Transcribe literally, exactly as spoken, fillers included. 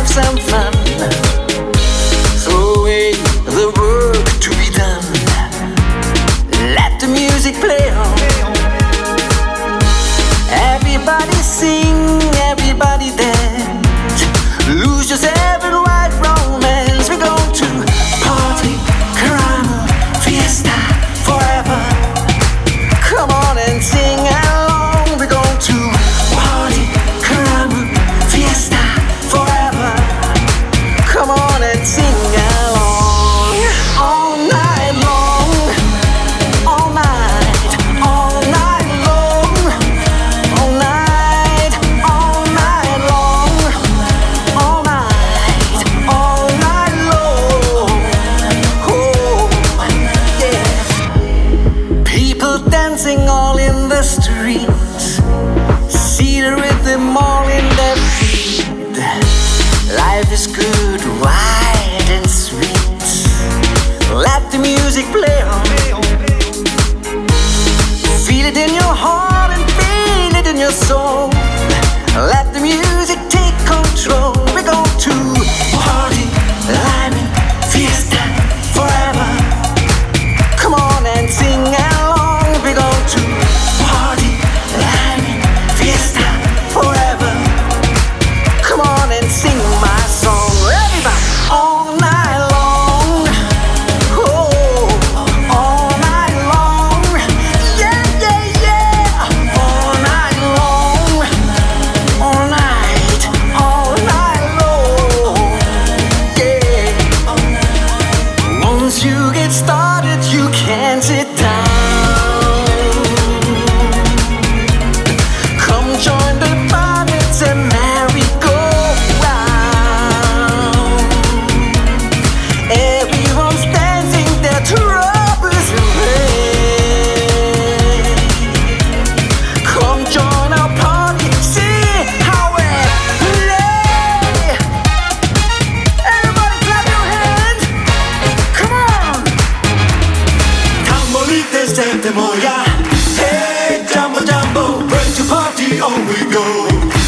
some fun. Throw away the work to be done. Let the music play on. Everybody sing, everybody dance. Lose yourself in white romance. We're going to party, caramba, fiesta, forever. Come on and sing along. We're going to party, caramba, fiesta, forever. Come on and sing along. All night long, all night, all night long, all night, all night long, all night, all night long. Oh, yeah. People dancing all in the streets. See the rhythm all in their feet. Life is good, wide and sweet. Let the music play on. Feel it in your heart and feel it in your soul. Let the music take control. We're going to party, climbing, fiesta, forever. Come on and sing along. We're going to party, climbing, fiesta, forever. Come on and sing my song. Everybody, all night long. Oh, all night long. Yeah, yeah, yeah. All night long. All night, all night long. Yeah. Once you get started, you can't sit down. Come join the party, it's a merry-go-round. Everyone's dancing their troubles away. Come join our party, see how we play. Everybody clap your hands. Come on. Tambolite sente moya. Hey, jumbo jumbo, break to party on we go.